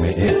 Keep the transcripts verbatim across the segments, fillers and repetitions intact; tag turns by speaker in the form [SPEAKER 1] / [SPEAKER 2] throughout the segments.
[SPEAKER 1] جامعه.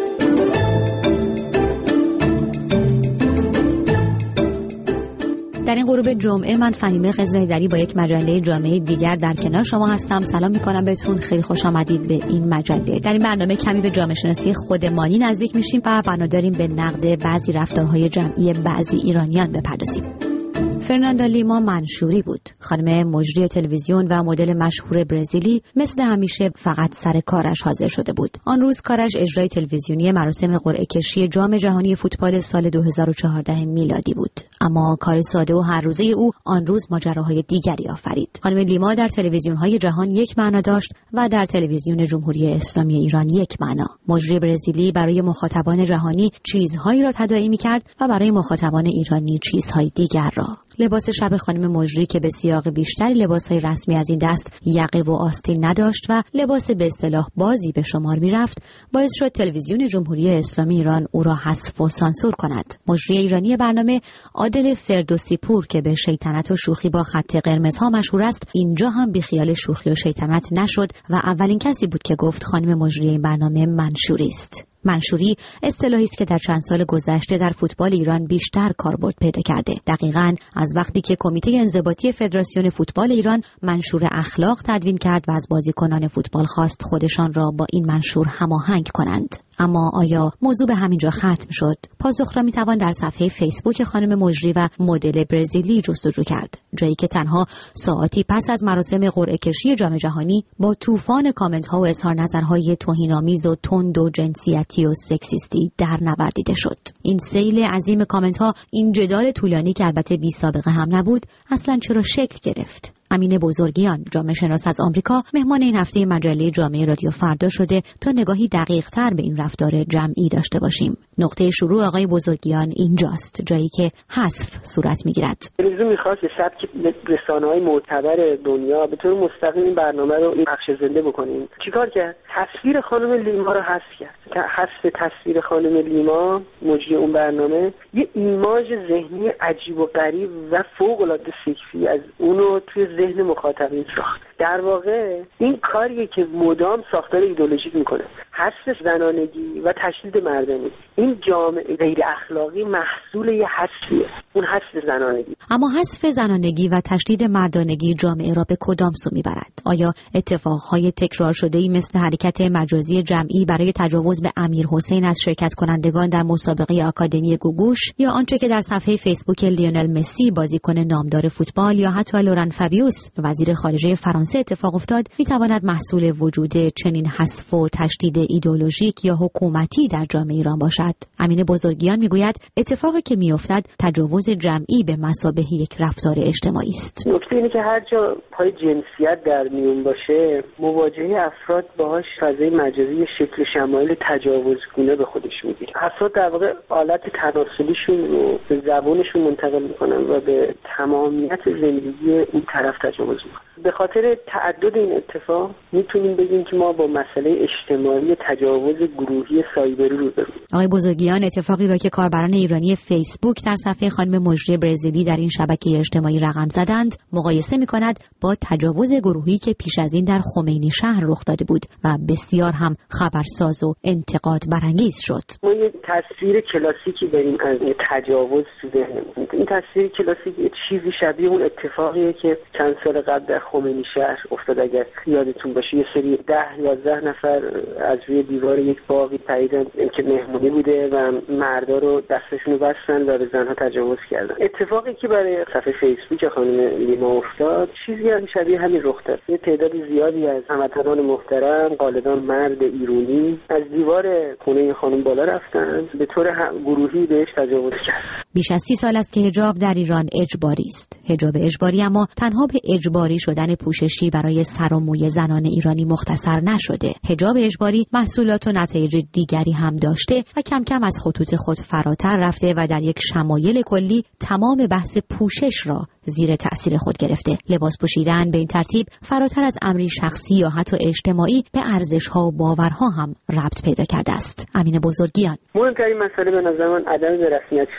[SPEAKER 2] در این غروب جمعه من فهیمه خضرایی‌دری با یک مجله جامعه دیگر در کنار شما هستم. سلام میکنم بهتون، خیلی خوش آمدید به این مجله. در این برنامه کمی به جامعه شناسی خودمانی نزدیک میشیم و بنا داریم به نقد بعضی رفتارهای جمعی بعضی ایرانیان بپردازیم. فرناندا لیما منشوری بود. خانم مجری تلویزیون و مدل مشهور برزیلی مثل همیشه فقط سر کارش حاضر شده بود. آن روز کارش اجرای تلویزیونی مراسم قرعه کشی جام جهانی فوتبال سال دو هزار و چهارده میلادی بود. اما کار ساده و هر روزه او آن روز ماجراهای دیگری آفرید. خانم لیما در تلویزیون‌های جهان یک معنا داشت و در تلویزیون جمهوری اسلامی ایران یک معنا. مجری برزیلی برای مخاطبان جهانی چیزهایی را تداعی می‌کرد و برای مخاطبان ایرانی چیزهای دیگر را. لباس شب خانم مجری که به سیاق بیشتری لباسهای رسمی از این دست یقه و آستین نداشت و لباس به اصطلاح بازی به شمار می‌رفت، باعث شد تلویزیون جمهوری اسلامی ایران او را حذف و سانسور کند. مجری ایرانی برنامه عادل فردوسی پور که به شیطنت و شوخی با خط قرمزها مشهور است، اینجا هم بیخیال شوخی و شیطنت نشد و اولین کسی بود که گفت خانم مجری این برنامه منشوری است. منشوری اصطلاحی است که در چند سال گذشته در فوتبال ایران بیشتر کاربرد پیدا کرده. دقیقاً از وقتی که کمیته انضباطی فدراسیون فوتبال ایران منشور اخلاق تدوین کرد و از بازیکنان فوتبال خواست خودشان را با این منشور هماهنگ کنند. اما آیا موضوع به همینجا ختم شد؟ پاسخ را میتوان در صفحه فیسبوک خانم مجری و مدل برزیلی جستجو کرد، جایی که تنها ساعتی پس از مراسم قرعه کشی جام جهانی با طوفان کامنت ها و اظهار نظرهای توهین‌آمیز و تند و جنسیتی و سکسیستی در نوردیده شد. این سیل عظیم کامنت ها، این جدال طولانی که البته بی سابقه هم نبود، اصلا چرا شکل گرفت؟ امین بزرگیان، جامعه شناس از آمریکا، مهمان این هفته مجله جامعه رادیو فردا شده تا نگاهی دقیق تر به این رفتار جمعی داشته باشیم. نقطه شروع آقای بزرگیان اینجاست، جایی که حذف صورت میگیرد.
[SPEAKER 3] تلویزیون میخواست به سبک رسانه‌های معتبر دنیا به طور مستقیم این برنامه رو پخش زنده بکنیم. چیکار کرد؟ تصویر خانم لیما رو حذف کرد. حذف تصویر خانم لیما مجری اون برنامه یه ایماژ ذهنی عجیب و غریب و فوق‌العاده سکسی از اونو توی ذهن مخاطبین ساخت. در واقع این کاریه که مدام ساختار ایدئولوژیک میکنه، حذف زنانگی و تشدید مردانگی. این جامعه غیر اخلاقی محصول یه حذفیه، اون حذف زنانگی.
[SPEAKER 2] اما حذف زنانگی و تشدید مردانگی جامعه را به کدام سو میبرد؟ آیا اتفاقهای تکرار شده‌ای مثل حرکت مجازی جمعی برای تجاوز به امیر حسین از شرکت کنندگان در مسابقه آکادمی گوگوش، یا آنچه که در صفحه فیسبوک لیونل مسی بازیکن نامدار فوتبال یا حتی لوران فابیوس وزیر خارجه فرانسه اتفاق افتاد، میتواند محصول وجود چنین حذف و تشدید ایدئولوژیک یا حکومتی در جامعه ایران باشد؟ امین بزرگیان میگوید اتفاقی که میافتد تجاوز جمعی به مثابه یک رفتار اجتماعی است.
[SPEAKER 3] نکته اینه که هر جا پای جنسیت در میون باشه، مواجهه افراد باهاش فضای مجازی شکل شمایل تجاوزگونه به خودش میگیره. افراد در واقع حالت تناسلیشون رو به زبانشون منتقل میکنن و به تمامیت زندگی اون طرف تجاوز میکنن. به خاطر تعدد این اتفاق میتونیم بگیم که ما با مسئله اجتماعی تجاوز گروهی سایبری روبرویم.
[SPEAKER 2] آقای بزرگیان، اتفاقی را که کاربران ایرانی فیسبوک در صفحه خانم مجری برزیلی در این شبکه اجتماعی رقم زدند مقایسه میکند با تجاوز گروهی که پیش از این در خمینی شهر رخ داده بود و بسیار هم خبرساز و انتقاد برانگیز شد.
[SPEAKER 3] ما یک تصویر کلاسیکی داریم از تجاوز تو ذهنمون. این تصویر کلاسیک چیزی شبیه اون اتفاقیه که چند سال قبل در خمینی شهر افتاد. اگر یادتون باشه یه سری ده یازده نفر از روی دیوار یک باغی پریدن که مهمونی بوده و مردا رو دستشون رو بستن و به زنها تجاوز کردن. اتفاقی که برای صفحه فیسبوک خانم لیما افتاد چیزی هم شبیه همین رخ داد. یه تعداد زیادی از هموطنان محترم، غالبا مرد ایرانی، از دیوار خونه خانم بالا رفتن، به طور گروهی بهش تجاوز کردن.
[SPEAKER 2] بیش از سی سال است که حجاب در ایران اجباری است. حجاب اجباری اما تنها به اجباری شدن پوششی برای سر و موی زنان ایرانی مختصر نشده. حجاب اجباری محصولات و نتایج دیگری هم داشته و کم کم از خطوط خود فراتر رفته و در یک شمایل کلی تمام بحث پوشش را زیر تأثیر خود گرفته. لباس پوشیدن به این ترتیب فراتر از امری شخصی یا حتی اجتماعی به ارزش‌ها و باورها هم ربط پیدا کرده است. امین بزرگیان:
[SPEAKER 3] مهمترین مسئله به نظر من عدم به رسمیت شناختن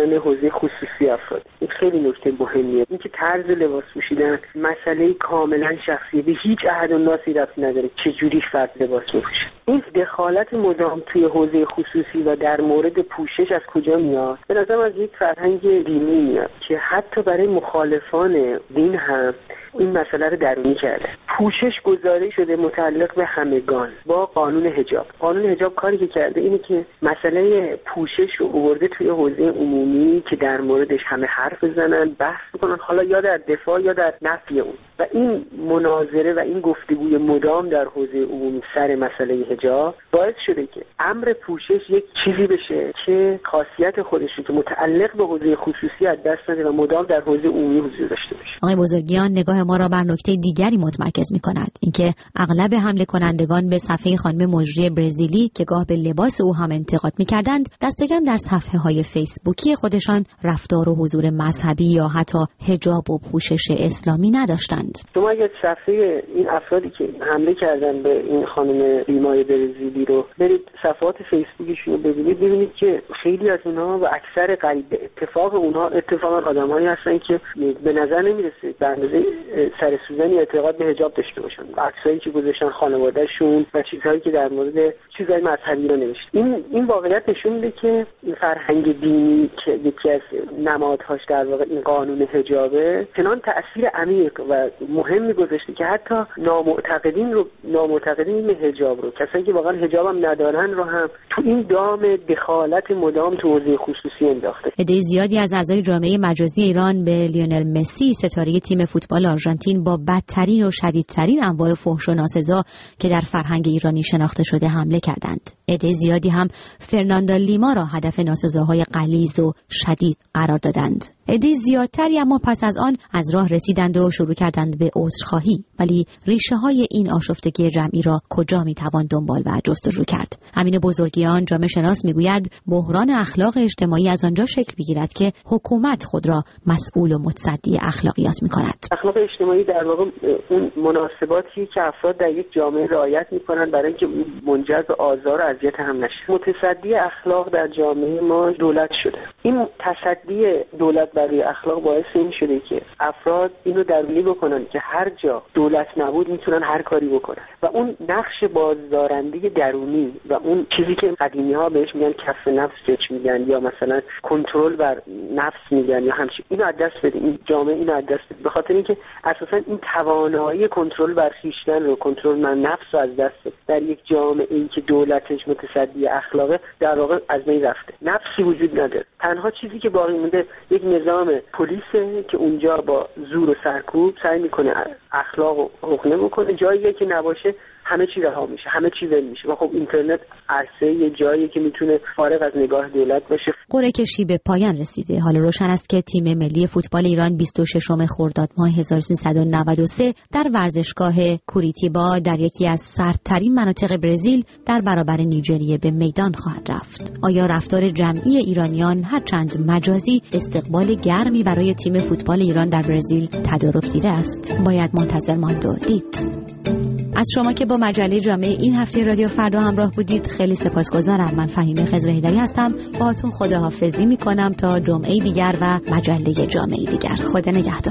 [SPEAKER 3] شدن حوزه خصوصی افراد. این خیلی نکته مهمیه. اینکه طرز لباس پوشیدن مسئله کاملا شخصیه، به هیچ احد و ناسی ربطی نداره چه جوری فرد لباس میپوشه. این دخالت مدام توی حوزه خصوصی و در مورد پوشش از کجا میاد؟ به نظرم از یک فرهنگ دینی میاد که حتی برای مخالفان دین هم این مسئله رو درونی کرده. پوشش گزارش شده متعلق به همگان با قانون حجاب. قانون حجاب کاری که کرده اینه که مسئله پوشش رو آورده توی حوزه عمومی که در موردش همه حرف بزنن، بحث بکنن، حالا یا در دفاع یا در نفی اون. و این مناظره و این گفتگوی مدام در حوزه عمومی سر مسئله حجاب باعث شده که امر پوشش یک چیزی بشه که خاصیت خودش رو که متعلق به حوزه خصوصی از دست نده و مدام در حوزه عمومی حضور داشته باشه.
[SPEAKER 2] آقای بزرگیان نگاه ما را بر نکته دیگری متمرکز می‌کند، اینکه اغلب حمله کنندگان به صفحه خانم مجری برزیلی که گاه به لباس او هم انتقاد می‌کردند، دست کم در صفحه‌های فیسبوکی خودشان رفتار و حضور مذهبی یا حتی حجاب و پوشش اسلامی نداشتند.
[SPEAKER 3] شما اگر صفحه این افرادی که حمله کردن به این خانم بیمای برزیلی رو برید صفحات فیسبوکشون رو ببینید، ببینید که خیلی از اونها و اکثر قریب اتفاق اونها اتفاقا آدمایی هستن که به نظر نمیرسه به اندازه سر سوزنی اعتقاد به حجاب داشته باشن. عکسایی که گذاشتن خانواده‌شون و چیزهایی که در مورد چیزهای مذهبی رو نوشت. این این واقعیت نشون میده که این فرهنگ دینی که یکی از نمادهاش در واقع این قانون حجابه، چنان تأثیر عمیق و مهمی گذاشته که حتی نامعتقدین رو نامعتقدین به حجاب رو، کسایی که واقعا حجاب هم ندارن رو هم تو این دام دخالت مدام تو حوزه خصوصی انداخته.
[SPEAKER 2] عده زیادی از اعضای جامعه مجازی ایران به لیونل مسی ستاره تیم فوتبال آرژانتین با بدترین و شدیدترین انواع فحش و ناسزا که در فرهنگ ایرانی شناخته شده حمله کردند. عده زیادی هم فرناندو لیما را هدف ناسزاهای غلیظ و شدید قرار دادند. عده زیادتری اما پس از آن از راه رسیدند و شروع کردند به عذرخواهی، ولی ریشه های این آشفتگی جمعی را کجا میتوان دنبال و جستجو کرد؟ امین بزرگیان جامعه شناس میگوید بحران اخلاق اجتماعی از آنجا شکل میگیرد که حکومت خود را مسئول و متصدی اخلاقیات میکند.
[SPEAKER 3] اخلاق اجتماعی در واقع اون مناسباتی که افراد در یک جامعه رعایت میکنند برای اینکه منجر به آزار و اذیت هم نشه. متصدی اخلاق در جامعه ما دولت شده. این تصدی دولت برای اخلاق باعث این شده که افراد اینو درونی بکنن که هر جا دولت نبود میتونن هر کاری بکنن و اون نقش بازدارنده درونی و اون چیزی که قدیمی‌ها بهش میگن کف نفس چش میگن یا مثلا کنترل بر نفس میگن یا همچین، اینو از دست بده. این جامعه اینو از دست بده، به خاطر اینکه اساسا این توانایی کنترل بر خویشتن رو، کنترل بر نفس رو از دست بده. در یک جامعه ای که دولتش متصدی اخلاقه در واقع از بین رفته، نفسی وجود نداره. تنها چیزی که باقی مونده یک نظام پلیسه که اونجا با زور و سرکوب سعی میکنه اخلاق رو حقنه بکنه. جایی که نباشه همه چی رها میشه، همه چی ول میشه و خب اینترنت عرصه یه جایی که میتونه فارغ از نگاه دولت باشه.
[SPEAKER 2] قرعه کشی به پایان رسیده. حالا روشن است که تیم ملی فوتبال ایران بیست و ششم خرداد ماه هزار و سیصد و نود و سه در ورزشگاه کوریتیبا در یکی از سردترین مناطق برزیل در برابر نیجریه به میدان خواهد رفت. آیا رفتار جمعی ایرانیان هرچند مجازی استقبال گرمی برای تیم فوتبال ایران در برزیل تدارک دیده است؟ باید منتظر ماند و دید. از شما که با مجله جامعه این هفته رادیو فردا همراه بودید خیلی سپاسگزارم. من فهیمه خضرهیدری هستم. باهاتون خداحافظی میکنم تا جمعه دیگر و مجله جامعه دیگر. خدا نگهدار.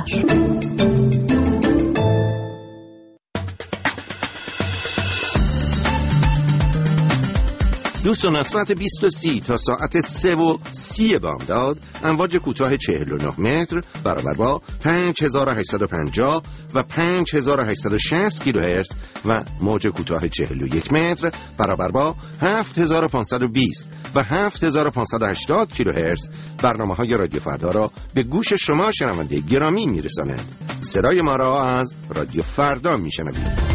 [SPEAKER 1] دوستان از ساعت بیست و سی تا ساعت سه و سی بامداد امواج کوتاه چهل و نه متر برابر با پنج هزار و هشتصد و پنجاه و پنج هزار و هشتصد و شصت کیلوهرتز و موج کوتاه چهل و یک متر برابر با هفت هزار و پانصد و بیست و هفت هزار و پانصد و هشتاد کیلوهرتز برنامه‌های رادیو فردا را به گوش شما شنونده گرامی میرساند. صدای ما را از رادیو فردا میشنوید.